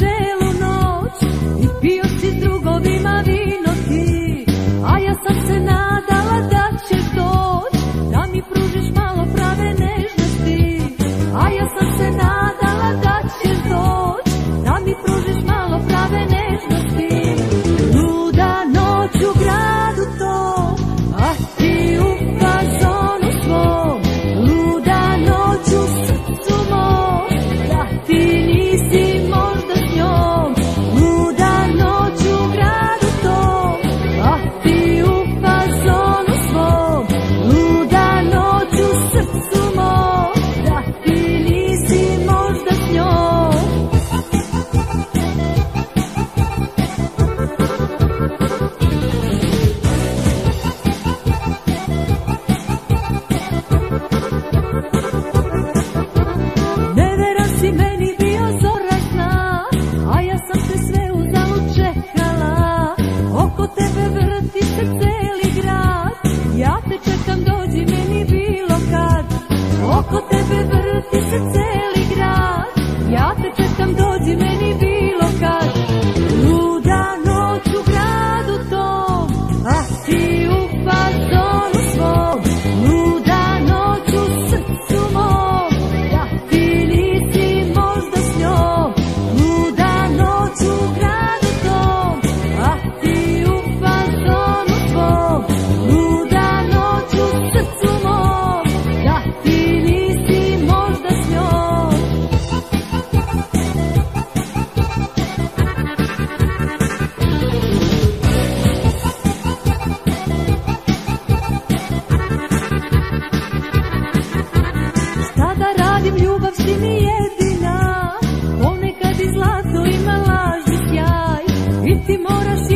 celu noć i pio si s drugovima vino ti, a ja sam se nadala da ćeš doć, da mi pružiš malo prave nežnosti, a ja sam se nadala da ćeš doć, da mi pružiš malo prave nežnosti. Luda noć u gradu tom, a ti u fazonu svom, luda noć u srcu mom, da ti nisi možda s njom. Luda noć u gradu tom, a ti u fazonu svom, luda noć u srcu mom, da ti nisi možda s njom. Nevera si meni bio zora sna, a ja sam te sve uzalud čekala. Oko tebe vrti se celi grad, ja te čekam, dođi meni bilo kad. Oko tebe vrti se celi grad, ja te čekam, dođi meni bilo kad. Luda noć u gradu tom, a ti u fazonu svom, luda noć u srcu mom, da ti nisi možda s njom. Luda noć u gradu tom, a ti u fazonu svom, luda noć u srcu mom, da ti nisi možda s njom. Šta da radim, ljubav si mi jedina, ponekad i zlato ima lažni sjaj, i ti moraš